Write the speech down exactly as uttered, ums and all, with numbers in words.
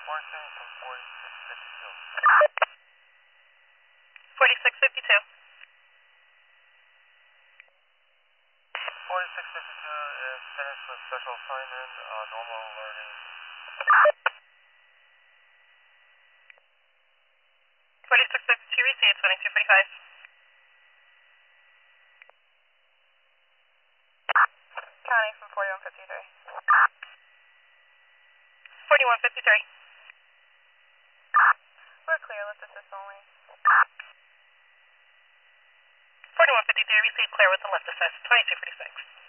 Forcing from forty-six fifty-two. forty-six fifty-two. forty-six fifty-two is finished with special assignment, uh, normal learning. forty-six fifty-two received, twenty-two forty-five. Counting from forty-one fifty-three. forty-one fifty-three. We're clear, lift assist only. forty-one fifty-three received, clear with the lift assist, twenty-two forty-six.